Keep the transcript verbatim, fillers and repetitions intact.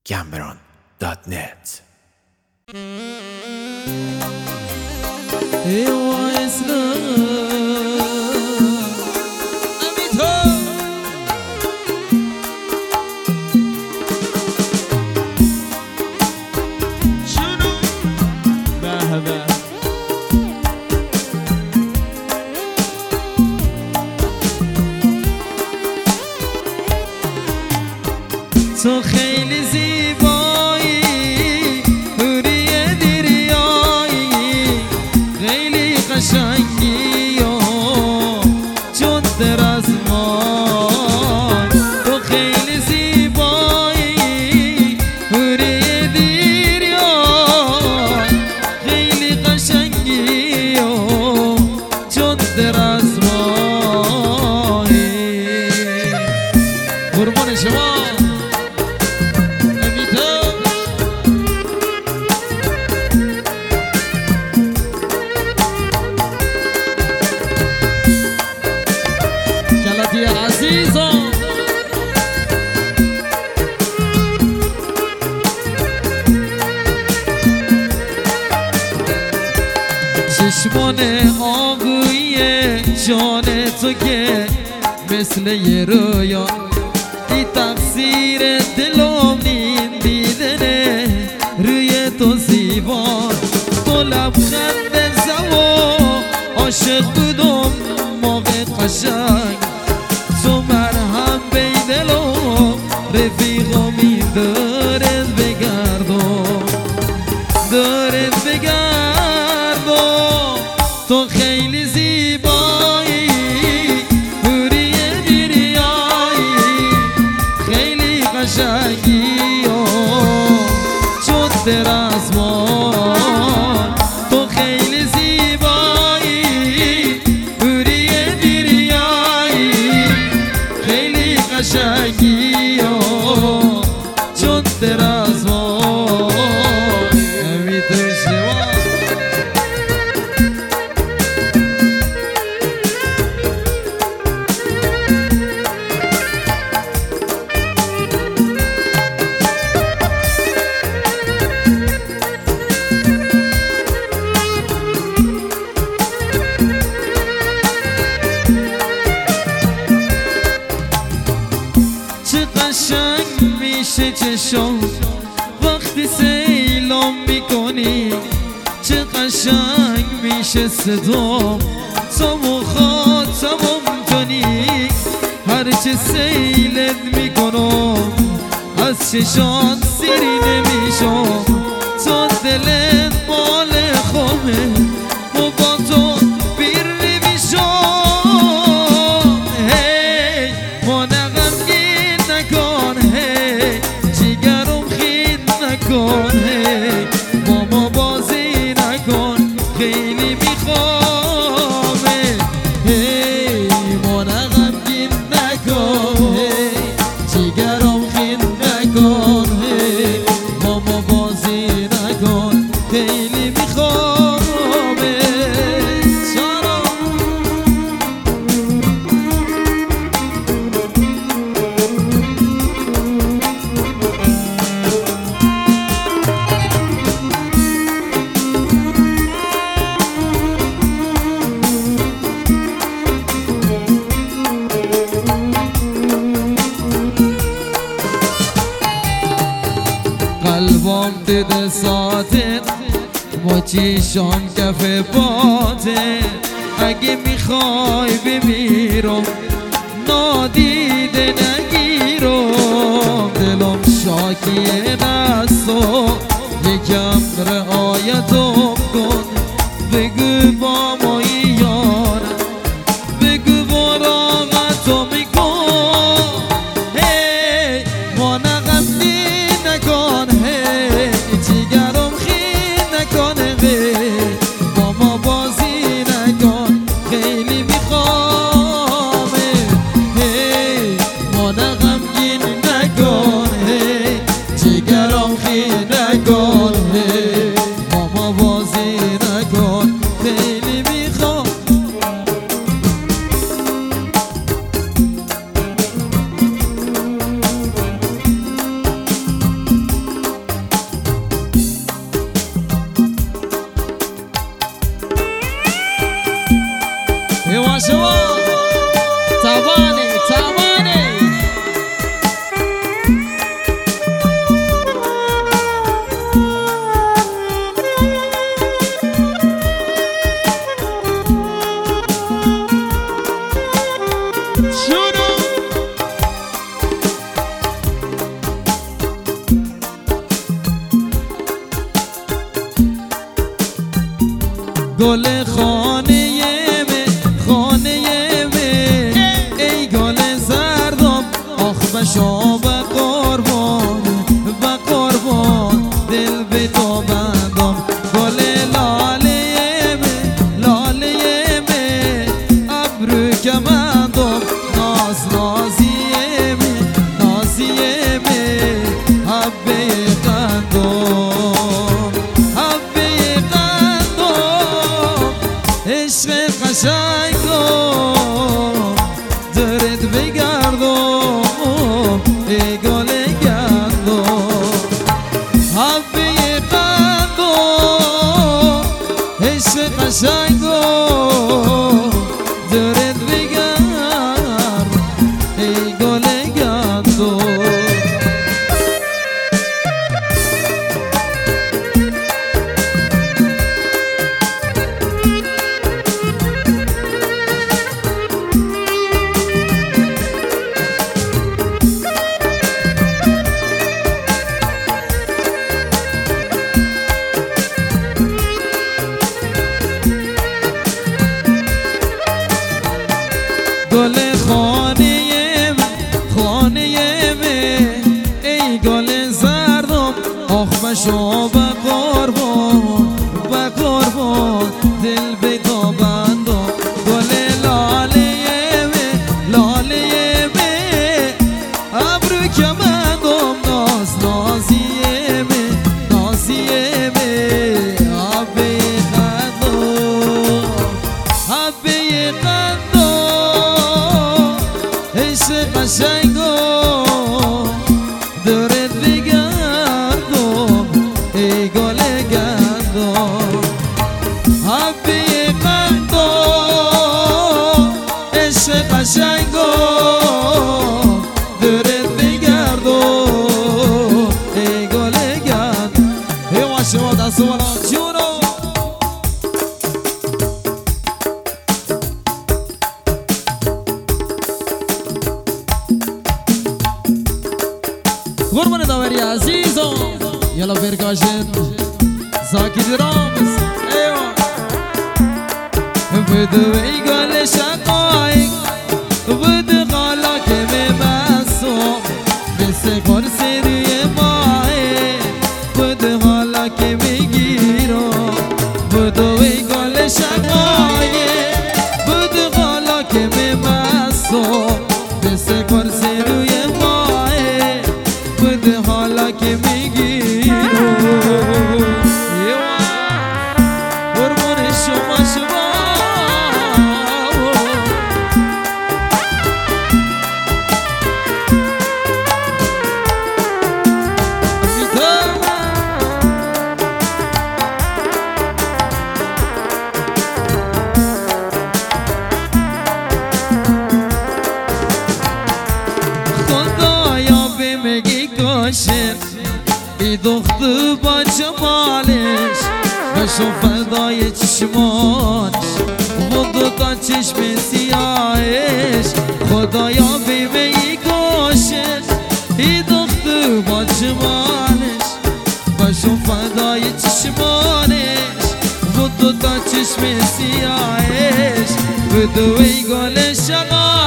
گمبران دات نت. تو خیلی زیبایی، حوری دریایی، خیلی قشنگی و چون در از ما. تو خیلی زیبایی، حوری دریایی، خیلی قشنگی و چون در از ما. قربان شما عزیزان. چشمان آبوی جان تو که مثل یه رویا، ای تقصیر دلم نیم دیدنه روی تو زیبا. تو لبخند زوا عاشق بودم موقع قشنگ، تو مرهم بی دلم رفیقمی دارت بگردم، دارت بگردم. تو خیلی زیبایی، حوری دریایی، خیلی قشنگی و چون در از ما. تو خیلی زیبایی، حوری دریایی، خیلی قشنگی و چون در از ما. نمیتون شما چه قشنگ میشه چشم وقتی سیلام میکنی، چه قشنگ میشه صدام تو مخاطبم کنی. هرچه سیلت میکنم از چشان سیری نمیشم، تو دلت مال خومه و با تو بیر نمیشم. هی مانه غمگین نکن، هی جیگرم خید نکن، هی ماما بازی نکن، خیلی میخوامه. هی مانه غمگین نکن، هی جیگرم خید نکن، هی ماما بازی نکن، خیلی میخوامه. قلبم دیده ساتت با چیشان کف باته، اگه میخوای بمیرم نادیده نگیرم. دلم شاکیه دستو یکم رعایتم کن، بگو با مایی یارم، بگو براغتو میکن. هی مانه غمگین نکن، هی جیگرم خید نکن، هی ماما بازی نکن، خیلی میخوامه. هی مانه غمگین نکن، هی جیگرم خید نکن، هی ماما بازی گل خانه من خانه من ای گل زردم آخ بشا و قربان و قربان دل به تو بندم گل لاله من لاله من ابرو کمندم ناز نازی من نازی من حبه قندم حبه قندم عشق قشنگم درت بگردم ای گل گندم حبه قندم عشق قشنگم درت بگردم ای گل گندم گل خانه من خانه من ای گل زردم آخ بشا و قربان و قربان دل به تو بندم گل لاله من لاله من ابرو کمندم ناز نازی من نازی من حبه قندم حبه قندم عشق قشنگم درت بگردم ای گل گندم حبه قندم عشق قشنگم درت بگردم ای گل گندم ای شما دست بالا جونو قربان داوری عزیزم یلا برگاشن زاکی درامز ایوان بدو ای گل شقایق بدو غالا که ببسم بسه قرص روی ماه بدو غالا که بگیرم بدو ای گل شقایق بدو غالا که ببسم بسه قرص روی ماه بده حالا که میگیرم قربون شما شما خدایا بمگی کاشر ای دختر با جمالش بشو فدای چشمانش و دوتا چشم سیاهش خدایا بمگی کاشر ای دختر با جمالش بشو فدای چشمانش و دوتا چشم سیاهش بدو ای گل شقا